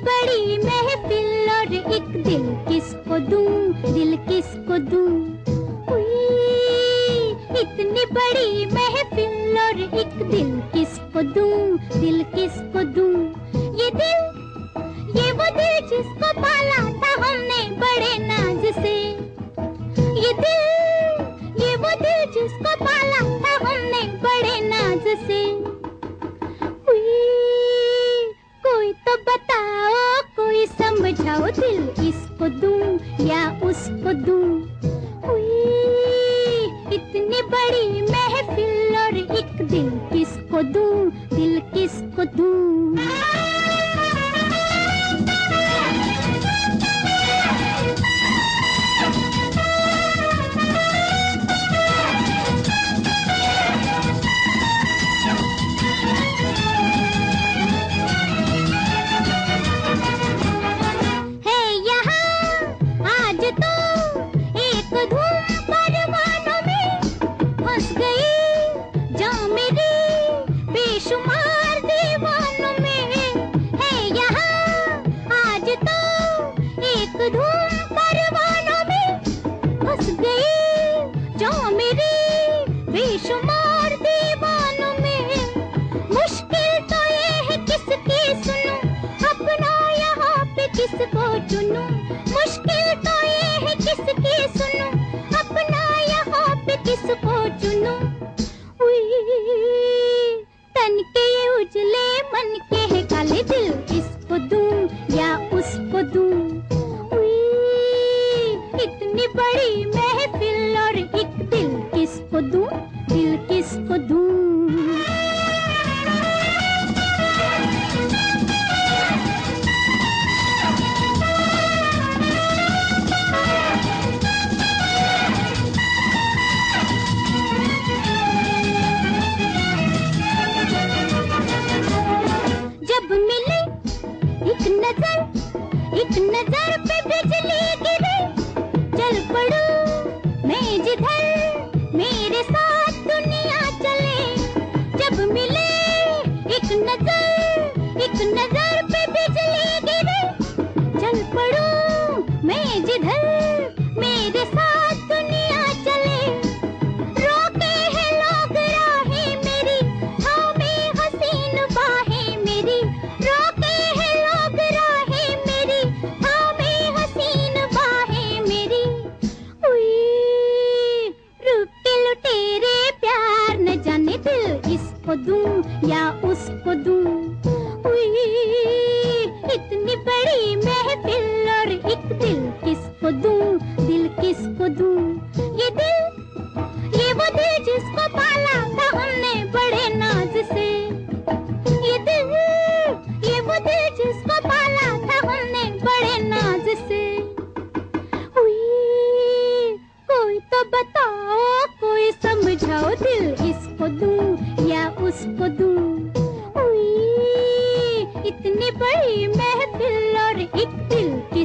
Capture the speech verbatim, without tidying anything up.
बड़ी महफिल और एक दिल किसको दूं, दिल किसको दूं। हुई इतनी बड़ी महफिल और एक दिल किसको दूं, दिल किसको दूं। ये दिल, ये वो दिल जिसको पाला था हमने बड़े नाज से। ये दिल, ये वो दिल जिसको पाला था हमने बड़े नाज से। कोई तो बताओ, कोई समझाओ, दिल इसको दूं या उसको दूं। हुई इतनी बड़ी महफिल और एक दिल किसको दूं, दिल किसको दूं। बेशुमार दीवानों में मुश्किल तो ये है किसकी सुनूं, अपना यहाँ पे किसको चुनूं। मुश्किल तो ये है किसकी सुनूं, अपना यहाँ पे किसको चुनूं। तन के ये उजले मन के है काले दिल, इसको दूं या उसको दूं। इतनी बड़ी महफिल और एक दिल किसको दूं, दिल किसको दूं। जब मिले एक नजर, एक नजर पे बिजली गिरे, चल पड़ूं मैं जिधर, मेरे साथ दुनिया चले। जब मिले एक नजर, एक नजर पे बिजली गिरे, चल पड़ूं मैं जिधर, मेरे साथ दुनिया चले। रोके हैं लोग राहें मेरी, थामे हसीन बाहें मेरी। रोके हैं लोग राहें मेरी, थामे हसीन बाहें मेरी। रूप के लुटेरे प्यार न जाने, दिल इसको दूं या उसको दूं। इतनी बड़ी महफिल और एक दिल किसको दूं, दिल किसको दूं। ये दिल, ये वो दिल जिसको पाला था हमने बड़े नाज से। ये दिल, ये वो दिल जिसको पाला था हमने बड़े नाज से। कोई तो बताओ, कोई समझाओ, दिल इसको दूं या उसको दूं। इतनी बड़ी महफिल और एक दिल